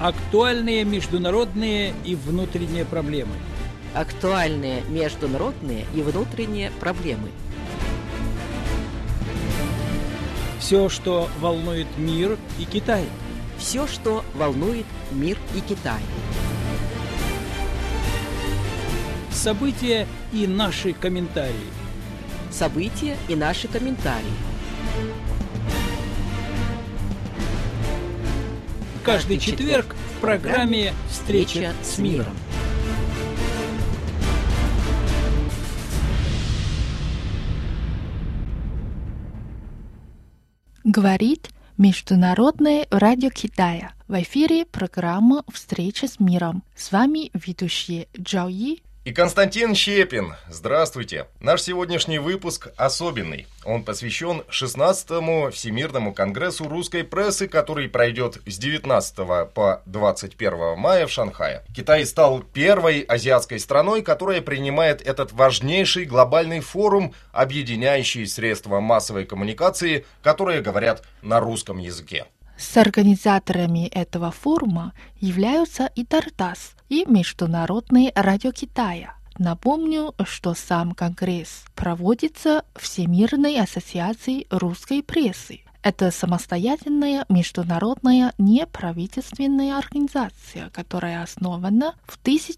Актуальные международные и внутренние проблемы. Актуальные международные и внутренние проблемы. Все, что волнует мир и Китай. Все, что волнует мир и Китай. События и наши комментарии. События и наши комментарии. Каждый четверг в программе «Встреча с миром». Говорит Международное радио Китая. В эфире программа «Встреча с миром». С вами ведущие Джао И и Константин Щепин. Здравствуйте! Наш сегодняшний выпуск особенный. Он посвящен 16-му Всемирному конгрессу русской прессы, который пройдет с 19 по 21 мая в Шанхае. Китай стал первой азиатской страной, которая принимает этот важнейший глобальный форум, объединяющий средства массовой коммуникации, которые говорят на русском языке. С организаторами этого форума являются и Тартас, и Международное радио Китая. Напомню, что сам конгресс проводится Всемирной ассоциацией русской прессы. Это самостоятельная международная неправительственная организация, которая основана в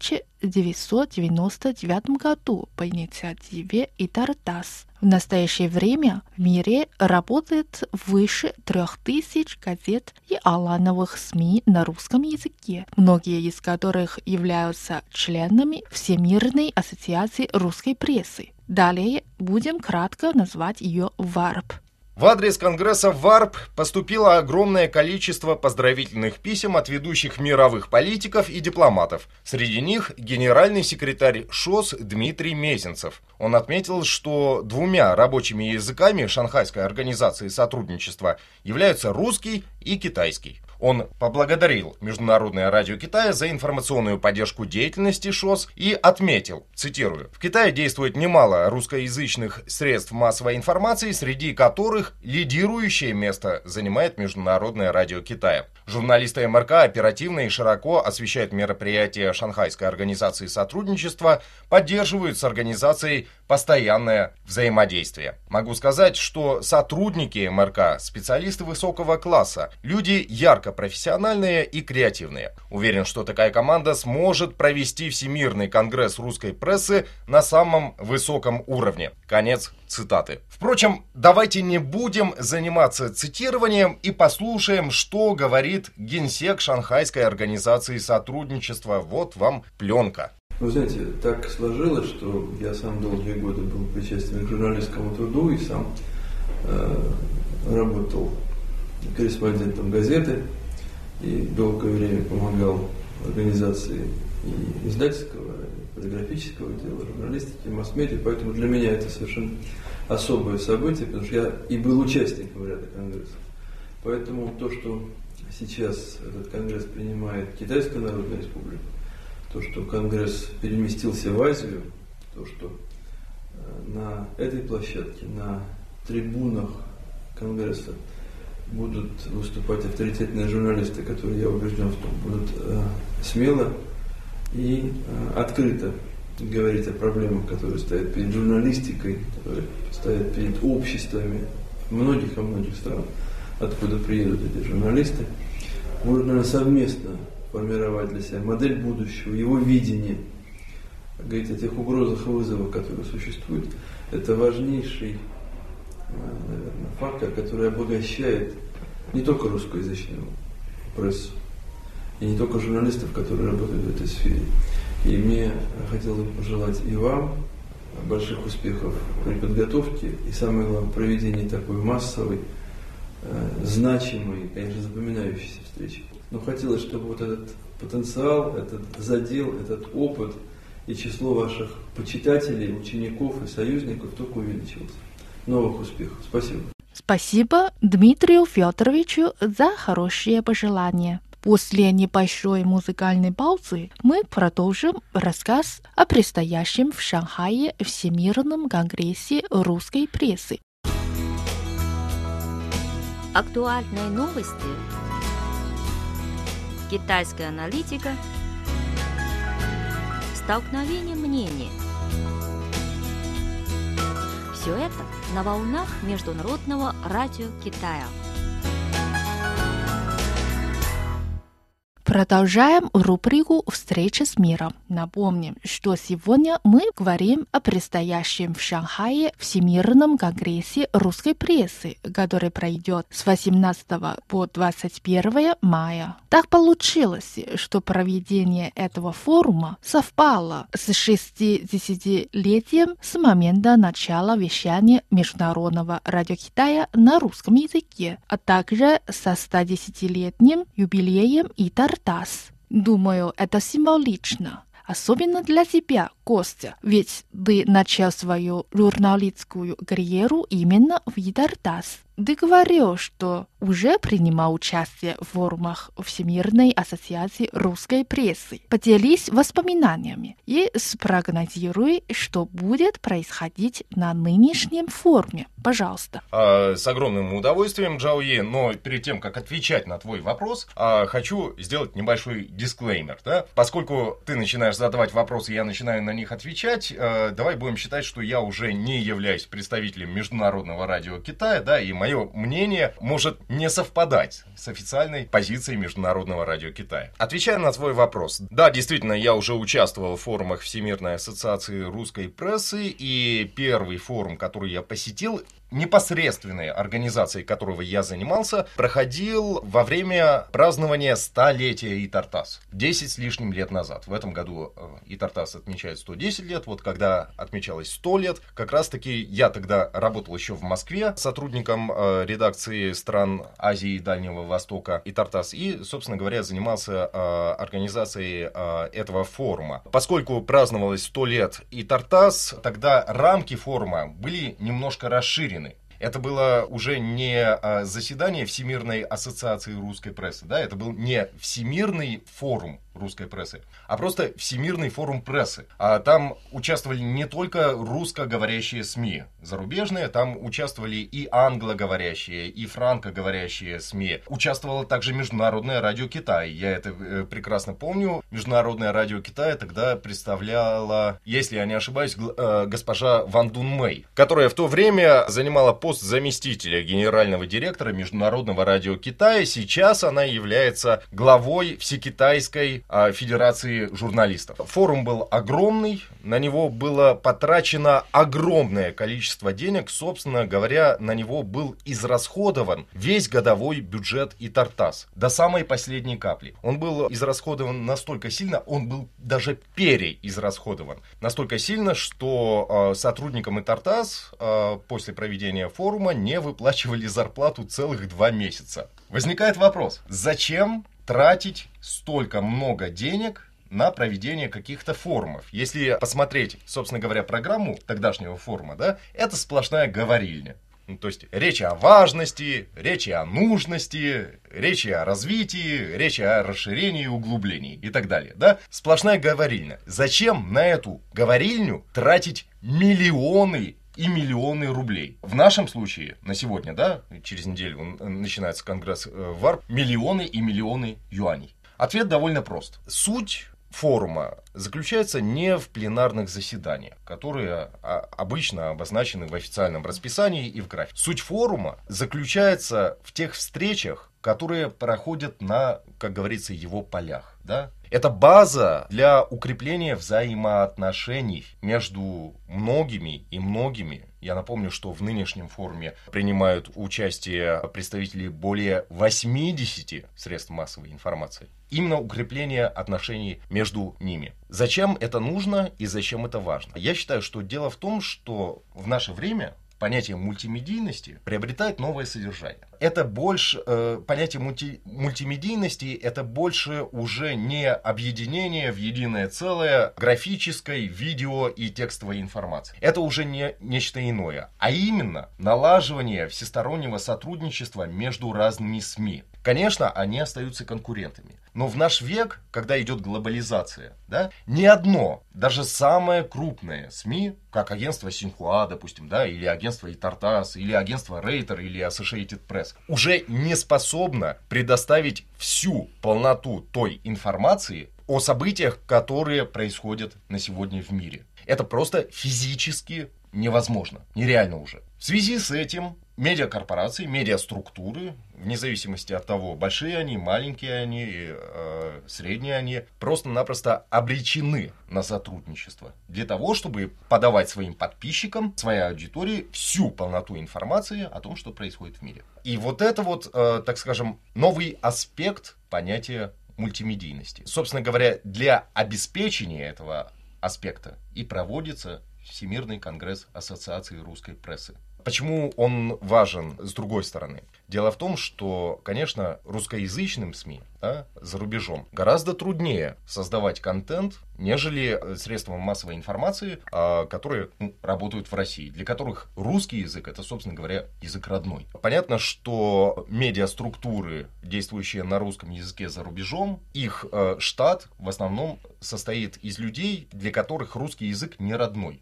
1999 году по инициативе Итартас. В настоящее время в мире работает выше 3000 газет и онлайновых СМИ на русском языке, многие из которых являются членами Всемирной ассоциации русской прессы. Далее будем кратко назвать ее ВАРП. В адрес Конгресса ВАРП поступило огромное количество поздравительных писем от ведущих мировых политиков и дипломатов. Среди них генеральный секретарь ШОС Дмитрий Мезенцев. Он отметил, что двумя рабочими языками Шанхайской организации сотрудничества являются русский и китайский. Он поблагодарил Международное радио Китая за информационную поддержку деятельности ШОС и отметил, цитирую, «В Китае действует немало русскоязычных средств массовой информации, среди которых лидирующее место занимает Международное радио Китая. Журналисты МРК оперативно и широко освещают мероприятия Шанхайской организации сотрудничества, поддерживают с организацией постоянное взаимодействие. Могу сказать, что сотрудники МРК – специалисты высокого класса, люди ярко профессиональные и креативные. Уверен, что такая команда сможет провести Всемирный конгресс русской прессы на самом высоком уровне». Конец цитаты. Впрочем, давайте не будем заниматься цитированием и послушаем, что говорит генсек Шанхайской организации сотрудничества. Вот вам пленка. Вы знаете, так сложилось, что я сам долгие годы был причастен к журналистскому труду и сам работал корреспондентом газеты и долгое время помогал организации и издательского, и фотографического дела, журналистики, масс-медиа, поэтому для меня это совершенно особое событие, потому что я и был участником ряда конгрессов. Поэтому то, что сейчас этот конгресс принимает Китайская Народная Республика, то, что конгресс переместился в Азию, то, что на этой площадке, на трибунах конгресса будут выступать авторитетные журналисты, которые, я убежден в том, будут смело и открыто говорить о проблемах, которые стоят перед журналистикой, которые стоят перед обществами многих стран, откуда приедут эти журналисты. Будут, наверное, совместно формировать для себя модель будущего, его видение, говорить о тех угрозах и вызовах, которые существуют. Это важнейший, наверное, фактор, который обогащает не только русскоязычную прессу, и не только журналистов, которые работают в этой сфере. И мне хотелось бы пожелать и вам больших успехов при подготовке, и самое главное, проведении такой массовой, значимой, конечно, запоминающейся встречи. Но хотелось, чтобы вот этот потенциал, этот задел, этот опыт и число ваших почитателей, учеников и союзников только увеличилось. Новых успехов. Спасибо. Спасибо Дмитрию Федоровичу за хорошие пожелания. После небольшой музыкальной паузы мы продолжим рассказ о предстоящем в Шанхае Всемирном конгрессе русской прессы. Актуальные новости китайская аналитика, столкновение мнений. Все это на волнах Международного радио Китая. Продолжаем рубрику «Встреча с миром». Напомним, что сегодня мы говорим о предстоящем в Шанхае Всемирном конгрессе русской прессы, который пройдет с 18 по 21 мая. Так получилось, что проведение этого форума совпало с 60-летием с момента начала вещания Международного радио Китая на русском языке, а также со 110-летним юбилеем ИТАР ТАСС. Думаю, это символично. Особенно для тебя, Костя, ведь ты начал свою журналистскую карьеру именно в ИТАР ТАСС. Ты говорил, что уже принимал участие в форумах Всемирной ассоциации русской прессы. Поделись воспоминаниями и спрогнозируй, что будет происходить на нынешнем форуме. Пожалуйста. С огромным удовольствием, Джао Е, но перед тем, как отвечать на твой вопрос, хочу сделать небольшой дисклеймер. Да? Поскольку ты начинаешь задавать вопросы, я начинаю на них отвечать, давай будем считать, что я уже не являюсь представителем Международного радио Китая, да, и мое мнение может не совпадать с официальной позицией Международного радио Китая. Отвечая на твой вопрос, да, действительно, я уже участвовал в форумах Всемирной ассоциации русской прессы, и первый форум, который я посетил, непосредственной организацией которого я занимался, проходил во время празднования 100-летия ИТАР ТАСС. 10 с лишним лет назад. В этом году ИТАР ТАСС отмечает 110 лет. Вот когда отмечалось 100 лет, как раз таки я тогда работал еще в Москве сотрудником редакции стран Азии и Дальнего Востока ИТАР ТАСС и, собственно говоря, занимался организацией этого форума. Поскольку праздновалось 100 лет ИТАР ТАСС, тогда рамки форума были немножко расширены. Это было уже не заседание Всемирной ассоциации русской прессы, да, это был не Всемирный форум русской прессы, а просто Всемирный форум прессы. А там участвовали не только русскоговорящие СМИ зарубежные, там участвовали и англоговорящие, и франкоговорящие СМИ. Участвовало также Международное радио Китая. Я это прекрасно помню. Международное радио Китая тогда представляла, если я не ошибаюсь, госпожа Ван Дун Мэй, которая в то время занимала пост заместителя генерального директора Международного радио Китая. Сейчас она является главой Всекитайской Федерации журналистов. Форум был огромный, на него было потрачено огромное количество денег, собственно говоря, на него был израсходован весь годовой бюджет ИТАР ТАСС до самой последней капли. Он был израсходован настолько сильно, он был даже переизрасходован настолько сильно, что сотрудникам ИТАР ТАСС после проведения форума не выплачивали зарплату целых 2 месяца. Возникает вопрос, зачем тратить столько много денег на проведение каких-то форумов? Если посмотреть, собственно говоря, программу тогдашнего форума, да, это сплошная говорильня. Ну, то есть речь о важности, речь о нужности, речь о развитии, речь о расширении и углублении и так далее. Да? Сплошная говорильня. Зачем на эту говорильню тратить миллионы и миллионы рублей? В нашем случае, на сегодня, да, через неделю начинается конгресс ВАРП, миллионы и миллионы юаней. Ответ довольно прост. Суть форума заключается не в пленарных заседаниях, которые обычно обозначены в официальном расписании и в графике. Суть форума заключается в тех встречах, которые проходят на, как говорится, его полях. Да? Это база для укрепления взаимоотношений между многими и многими. Я напомню, что в нынешнем форуме принимают участие представители более 80 средств массовой информации. Именно укрепление отношений между ними. Зачем это нужно и зачем это важно? Я считаю, что дело в том, что в наше время понятие мультимедийности приобретает новое содержание. Это больше, понятие мультимедийности, это больше уже не объединение в единое целое графической, видео и текстовой информации. Это уже не нечто иное, а именно налаживание всестороннего сотрудничества между разными СМИ. Конечно, они остаются конкурентами. Но в наш век, когда идет глобализация, да, ни одно, даже самое крупное СМИ, как агентство Синьхуа, допустим, да, или агентство агентство и Тартас, или агентство Рейтер, или Associated Press, уже не способно предоставить всю полноту той информации о событиях, которые происходят на сегодня в мире. Это просто физически невозможно, нереально уже. В связи с этим медиакорпорации, медиаструктуры, вне зависимости от того, большие они, маленькие они, средние они, просто-напросто обречены на сотрудничество для того, чтобы подавать своим подписчикам, своей аудитории всю полноту информации о том, что происходит в мире. И вот это вот, так скажем, новый аспект понятия мультимедийности. Собственно говоря, для обеспечения этого аспекта и проводится Всемирный конгресс Ассоциации русской прессы. Почему он важен с другой стороны? Дело в том, что, конечно, русскоязычным СМИ, да, за рубежом гораздо труднее создавать контент, нежели средствам массовой информации, которые работают в России, для которых русский язык — это, собственно говоря, язык родной. Понятно, что медиаструктуры, действующие на русском языке за рубежом, их штат в основном состоит из людей, для которых русский язык не родной.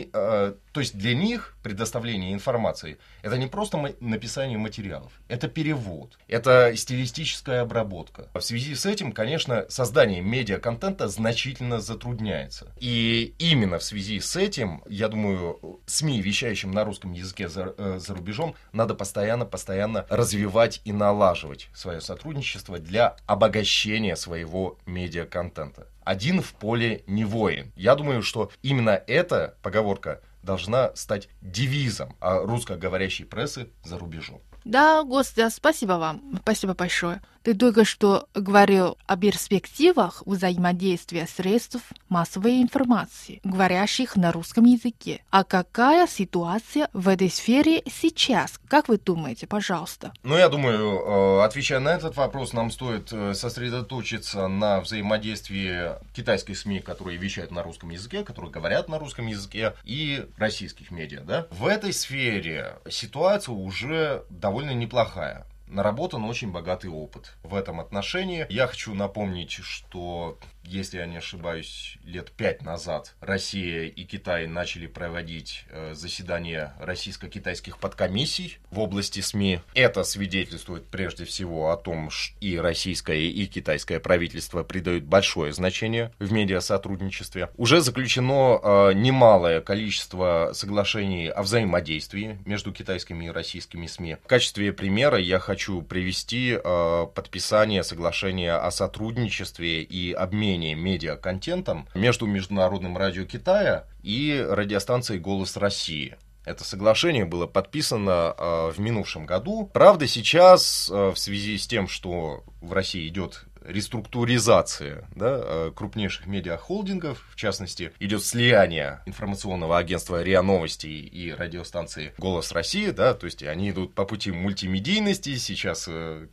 То есть для них предоставление информации — это не просто написание материалов, это перевод, это стилистическая обработка. В связи с этим, конечно, создание медиаконтента значительно затрудняется. И именно в связи с этим, я думаю, СМИ, вещающим на русском языке за рубежом, надо постоянно развивать и налаживать свое сотрудничество для обогащения своего медиаконтента. Один в поле не воин. Я думаю, что именно эта поговорка должна стать девизом русскоговорящей прессы за рубежом. Да, Костя, спасибо вам. Спасибо большое. Ты только что говорил о перспективах взаимодействия средств массовой информации, говорящих на русском языке. А какая ситуация в этой сфере сейчас? Как вы думаете, пожалуйста? Я думаю, отвечая на этот вопрос, нам стоит сосредоточиться на взаимодействии китайской СМИ, которые вещают на русском языке, которые говорят на русском языке, и российских медиа. Да? В этой сфере ситуация уже довольно неплохая. Наработан очень богатый опыт в этом отношении. Я хочу напомнить, что, если я не ошибаюсь, лет 5 назад Россия и Китай начали проводить заседания российско-китайских подкомиссий в области СМИ. Это свидетельствует прежде всего о том, что и российское, и китайское правительство придают большое значение в медиасотрудничестве. Уже заключено немалое количество соглашений о взаимодействии между китайскими и российскими СМИ. В качестве примера я хочу привести подписание соглашения о сотрудничестве и обмене медиаконтентом между Международным радио Китая и радиостанцией «Голос России». Это соглашение было подписано в минувшем году. Правда, сейчас в связи с тем, что в России идет реструктуризация, да, крупнейших медиахолдингов, в частности, идет слияние информационного агентства РИА Новости и радиостанции «Голос России», да, то есть они идут по пути мультимедийности. Сейчас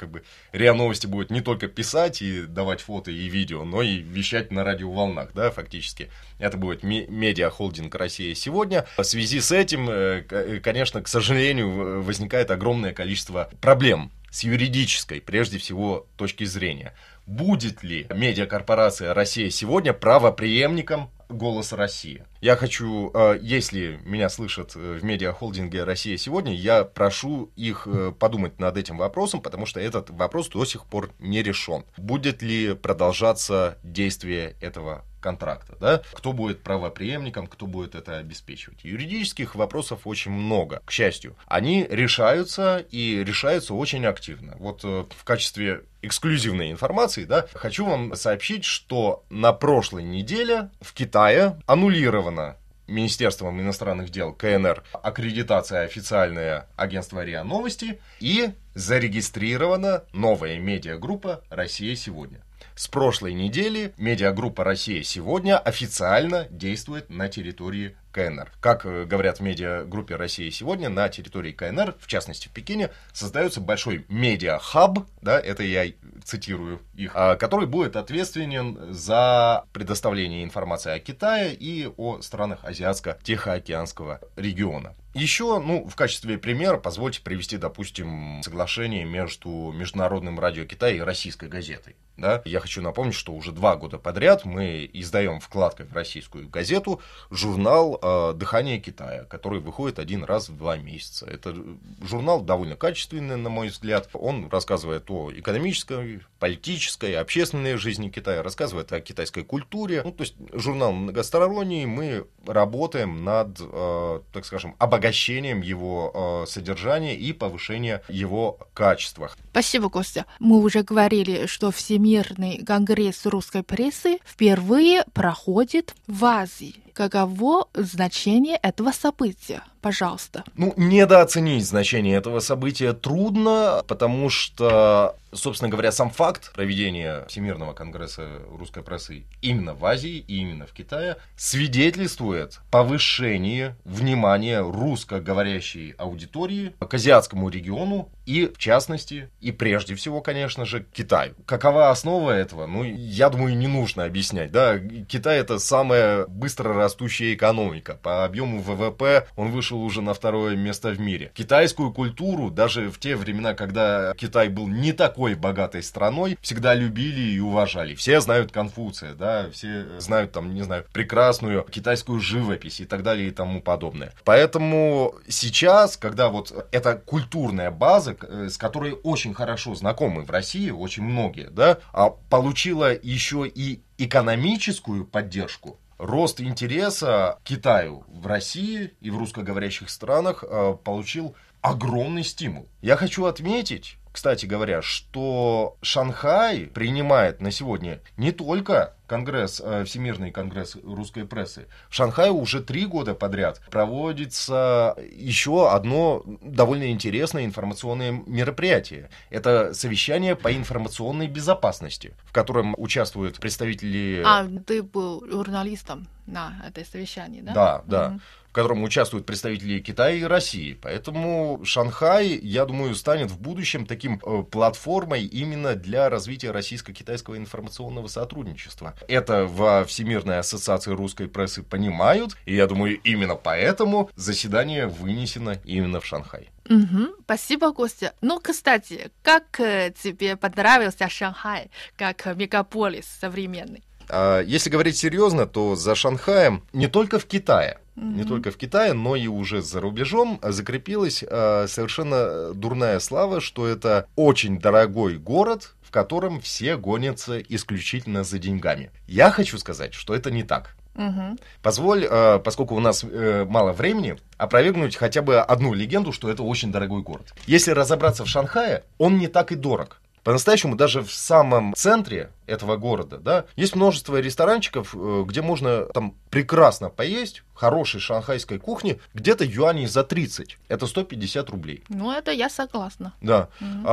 РИА Новости будет не только писать и давать фото и видео, но и вещать на радиоволнах, да, фактически. Это будет медиахолдинг «Россия сегодня». В связи с этим, конечно, к сожалению, возникает огромное количество проблем с юридической, прежде всего, точки зрения. Будет ли медиакорпорация «Россия сегодня» правопреемником «Голоса России»? Я хочу, если меня слышат в медиахолдинге «Россия сегодня», я прошу их подумать над этим вопросом, потому что этот вопрос до сих пор не решен. Будет ли продолжаться действие этого контракта, да? Кто будет правопреемником, кто будет это обеспечивать? Юридических вопросов очень много, к счастью. Они решаются и решаются очень активно. Вот в качестве эксклюзивной информации, да, хочу вам сообщить, что на прошлой неделе в Китае аннулирована Министерством иностранных дел КНР аккредитация официальное агентства РИА Новости и зарегистрирована новая медиагруппа «Россия сегодня». С прошлой недели медиагруппа «Россия сегодня» официально действует на территории КНР. Как говорят в медиагруппе «Россия сегодня», на территории КНР, в частности в Пекине, создается большой медиахаб, да, это я цитирую их, который будет ответственен за предоставление информации о Китае и о странах Азиатско-Тихоокеанского региона. Еще, в качестве примера, позвольте привести, допустим, соглашение между Международным радио Китая и Российской газетой. Да? Я хочу напомнить, что уже 2 года подряд мы издаем вкладкой в российскую газету журнал «Дыхание Китая», который выходит 1 раз в 2 месяца. Это журнал довольно качественный, на мой взгляд. Он рассказывает о экономической, политической, общественной жизни Китая, рассказывает о китайской культуре. То есть журнал многосторонний, мы работаем над, так скажем, обогащением его содержания и повышением его качества. Спасибо, Костя. Мы уже говорили, что Всемирный конгресс русской прессы впервые проходит в Азии. Каково значение этого события? Пожалуйста. Недооценить значение этого события трудно, потому что, собственно говоря, сам факт проведения Всемирного конгресса русской прессы именно в Азии и именно в Китае свидетельствует повышение внимания русскоговорящей аудитории к азиатскому региону и, в частности, и прежде всего, конечно же, к Китаю. Какова основа этого? Я думаю, не нужно объяснять. Да? Китай — это самая быстро растущая экономика. По объему ВВП он вышел уже на 2-е место в мире. Китайскую культуру даже в те времена, когда Китай был не такой богатой страной, всегда любили и уважали. Все знают Конфуция, да, все знают прекрасную китайскую живопись и так далее и тому подобное. Поэтому сейчас, когда эта культурная база, с которой очень хорошо знакомы в России, очень многие, да, получила еще и экономическую поддержку, рост интереса к Китаю в России и в русскоговорящих странах получил огромный стимул. Я хочу отметить, кстати говоря, что Шанхай принимает на сегодня не только Всемирный конгресс русской прессы. В Шанхае уже 3 года подряд проводится еще одно довольно интересное информационное мероприятие. Это совещание по информационной безопасности, в котором участвуют представители... Ты был журналистом на этой совещании, да? Да. В котором участвуют представители Китая и России. Поэтому Шанхай, я думаю, станет в будущем таким платформой именно для развития российско-китайского информационного сотрудничества. Это во Всемирной ассоциации русской прессы понимают, и я думаю, именно поэтому заседание вынесено именно в Шанхай. Спасибо, Костя. Кстати, как тебе понравился Шанхай как мегаполис современный? Если говорить серьезно, то за Шанхаем не только в Китае, но и уже за рубежом закрепилась совершенно дурная слава, что это очень дорогой город, в котором все гонятся исключительно за деньгами. Я хочу сказать, что это не так. Позволь, поскольку у нас мало времени, опровергнуть хотя бы одну легенду, что это очень дорогой город. Если разобраться в Шанхае, он не так и дорог. По-настоящему, даже в самом центре этого города, да, есть множество ресторанчиков, где можно там прекрасно поесть, хорошей шанхайской кухни, где-то юаней за 30. Это 150 рублей. Это я согласна. Да.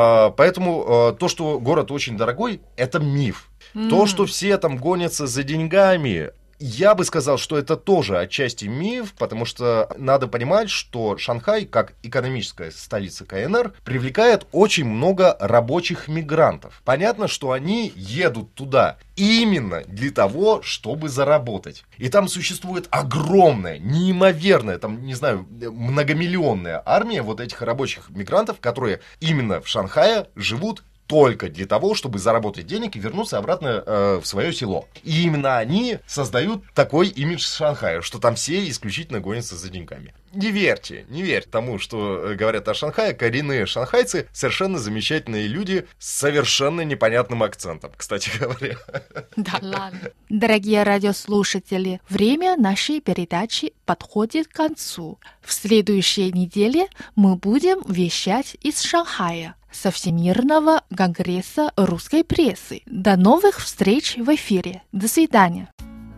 Поэтому то, что город очень дорогой, это миф. То, что все там гонятся за деньгами... Я бы сказал, что это тоже отчасти миф, потому что надо понимать, что Шанхай, как экономическая столица КНР, привлекает очень много рабочих мигрантов. Понятно, что они едут туда именно для того, чтобы заработать. И там существует огромная, неимоверная, многомиллионная армия этих рабочих мигрантов, которые именно в Шанхае живут только для того, чтобы заработать денег и вернуться обратно в свое село. И именно они создают такой имидж Шанхая, что там все исключительно гонятся за деньгами. Не верьте тому, что говорят о Шанхае. Коренные шанхайцы совершенно замечательные люди с совершенно непонятным акцентом, кстати говоря. Да ладно. Дорогие радиослушатели, время нашей передачи подходит к концу. В следующей неделе мы будем вещать из Шанхая со Всемирного конгресса русской прессы. До новых встреч в эфире. До свидания.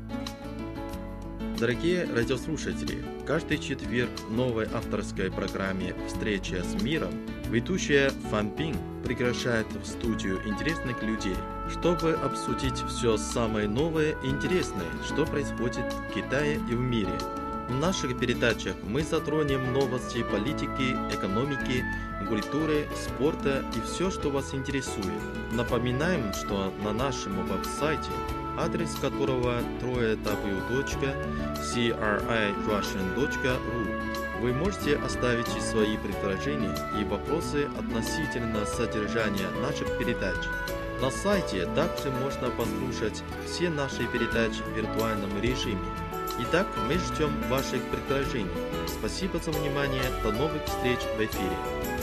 Дорогие радиослушатели, каждый четверг в новой авторской программе «Встреча с миром» ведущая Фан Пин приглашает в студию интересных людей, чтобы обсудить все самое новое и интересное, что происходит в Китае и в мире. В наших передачах мы затронем новости политики, экономики, культуры, спорта и все, что вас интересует. Напоминаем, что на нашем веб-сайте, адрес которого www.crirussian.ru, Вы можете оставить свои предложения и вопросы относительно содержания наших передач. На сайте также можно послушать все наши передачи в виртуальном режиме. Итак, мы ждем ваших предложений. Спасибо за внимание. До новых встреч в эфире.